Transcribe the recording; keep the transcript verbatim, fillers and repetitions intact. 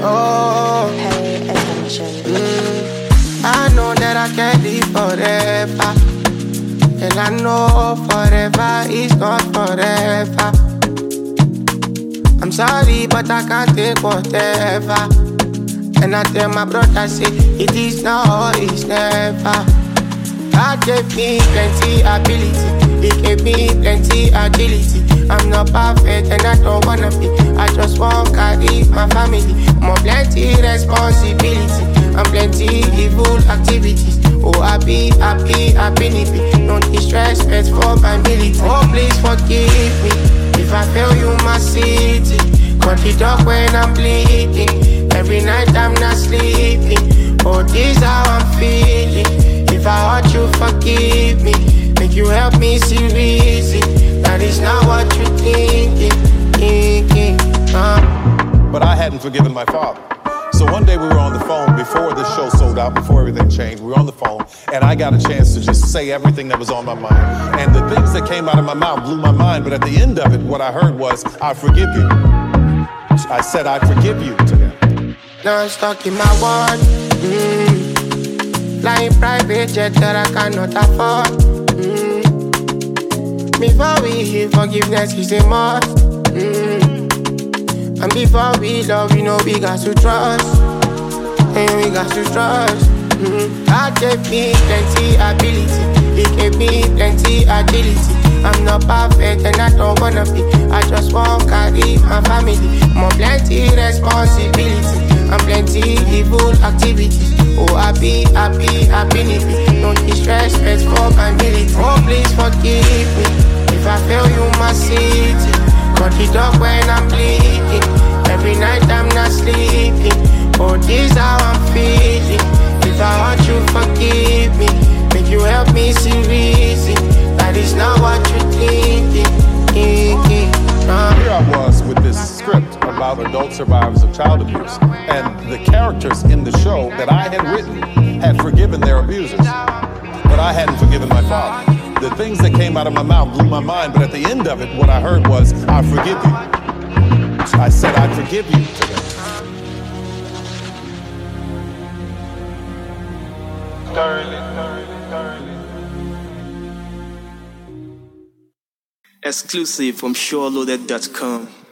Oh, pay attention. Mm, I know that I can't live forever, and I know forever is not forever. I'm sorry, but I can't take whatever. And I tell my brother, say it is now or it's never. God gave me plenty ability, He gave me plenty agility. I'm not perfect and I don't wanna be. I just want carry my family. More plenty responsibility and plenty evil activities. Oh, happy, happy, happy, no disrespect for my military. Oh, please forgive me if I fail you, my city. Cut it up when I'm bleeding. Every night I'm not sleeping. Oh, this how I'm feeling. If I hurt you, forgive me. Make you help me see reason. That is not what you're thinking, thinking, uh. But I hadn't forgiven my father. So one day we were on the phone before the show sold out, before everything changed. We were on the phone, and I got a chance to just say everything that was on my mind. And the things that came out of my mouth blew my mind. But at the end of it, what I heard was, I forgive you. I said, I forgive you to him. Now I'm stuck in my world. Mm. Flying private jet that I cannot afford. Mm. Before we hear forgiveness is a must. Mm. And before we love, you know we got to trust. And we got to trust. Mm. God gave me plenty ability, He gave me plenty agility. I'm not perfect and I don't wanna be. I just want carry my family. More plenty responsibility and plenty evil activities. Oh, happy, happy, happy, no disrespect for my military. Oh, please forgive me if I fail you, my city. Cut it up when I'm bleeding. Every night I'm not sleeping. Oh, this how I'm feeling. If I want you, forgive me. Make you help me see reason. That is not what you're thinking, thinking, uh. Here I was with this script about adult survivors of child abuse, and the characters in the show that I had written had forgiven their abusers, but I hadn't forgiven my father. The things that came out of my mouth blew my mind, but at the end of it, what I heard was, I forgive you. I said, I forgive you to them. Thoroughly, thoroughly, thoroughly. Exclusive from SureLoaded dot com.